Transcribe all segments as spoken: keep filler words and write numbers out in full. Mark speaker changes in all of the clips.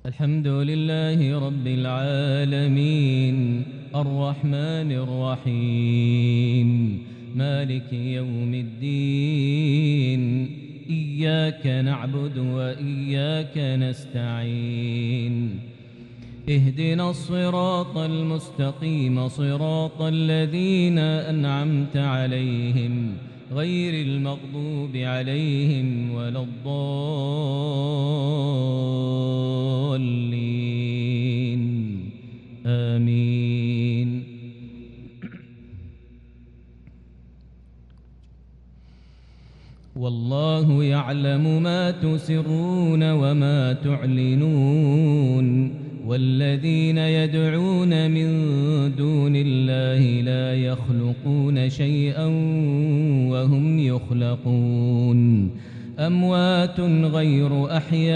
Speaker 1: الحمد لله رب العالمين الرحمن الرحيم مالك يوم الدين إياك نعبد وإياك نستعين اهدنا الصراط المستقيم صراط الذين أنعمت عليهم غير المغضوب عليهم ولا الضالين آمين. والله يعلم ما تسرون وما تعلنون والذين يدعون من دون الله لا يخلقون شيئا وهم يخلقون أموات غير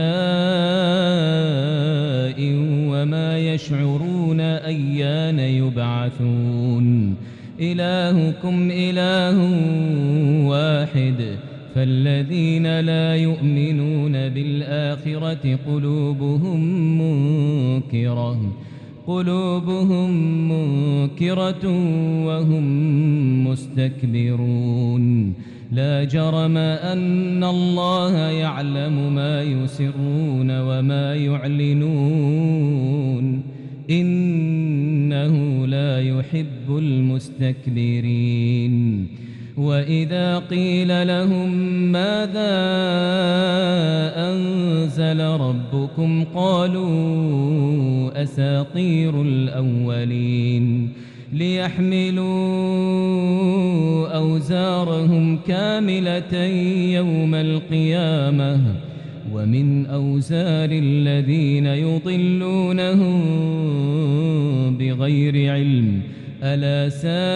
Speaker 1: أحياء وما يشعرون أيان يبعثون إلهكم إله واحد فالذين لا يؤمنون بالآخرة قلوبهم منكرة قلوبهم منكرة وهم مستكبرون لا جرم أن الله يعلم ما يسرون وما يعلنون إنه لا يحب المستكبرين. وإذا قيل لهم ماذا أنزل ربكم قالوا أساطير الأولين ليحملوا أوزارهم كاملة يوم القيامة ومن أوزار الذين يضلونهم بغير علم ألا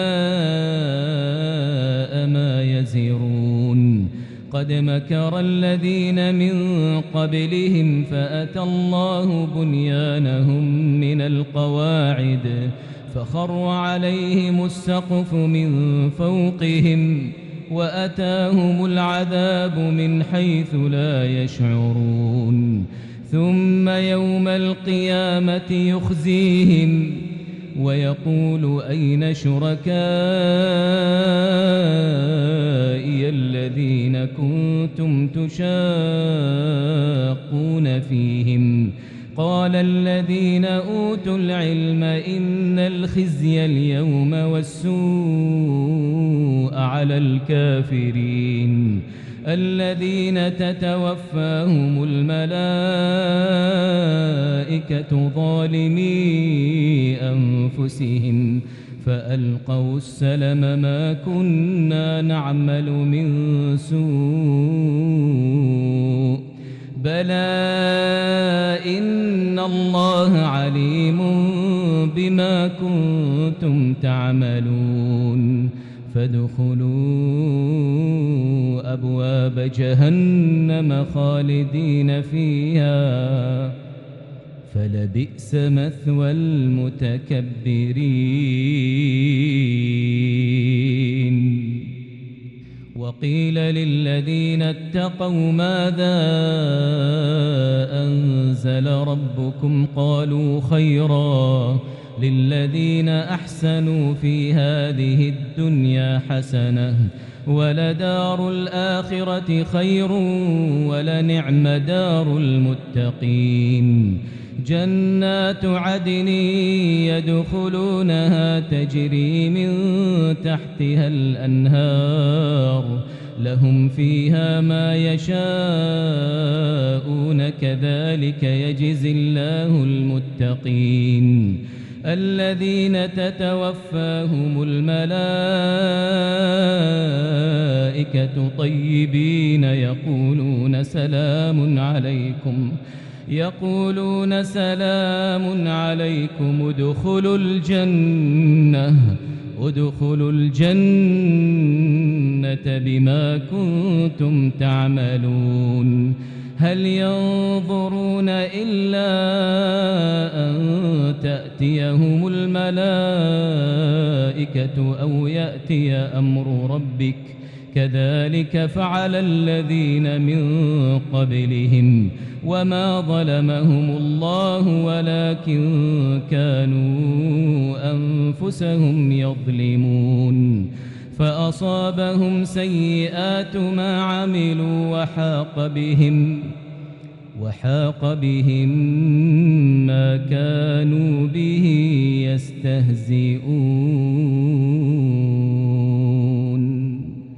Speaker 1: ساء ما يزرون. قد مكر الذين من قبلهم فأتى الله بنيانهم من القواعد فخر عليهم السقف من فوقهم وأتاهم العذاب من حيث لا يشعرون. ثم يوم القيامة يخزيهم ويقول أين شركائي الذين كنتم تشاقون فيهم قال الذين أوتوا العلم إن الخزي اليوم والسوء على الكافرين الذين تتوفاهم الملائكة ظالمي أنفسهم فألقوا السلم ما كنا نعمل من سوء بلى إن الله عليم بما كنتم تعملون. فادخلوا أبواب جهنم خالدين فيها فلبئس مثوى المتكبرين. وقيل للذين اتقوا ماذا أنزل ربكم قالوا خيرا للذين أحسنوا في هذه الدنيا حسنة ولدار الآخرة خير ولنعم دار المتقين. جنات عدن يدخلونها تجري من تحتها الأنهار لهم فيها ما يشاءون كذلك يجزي الله المتقين الذين تتوفاهم الملائكة طيبين يقولون سلام عليكم يقولون سلام عليكم ادخلوا الجنة ادخلوا الجنة بما كنتم تعملون. هل ينظرون إلا أن تأتيهم الملائكة أو يأتي أمر ربك كذلك فعل الذين من قبلهم وما ظلمهم الله ولكن كانوا أنفسهم يظلمون فأصابهم سيئات ما عملوا وحاق بهم وحاق بهم ما كانوا به يستهزئون.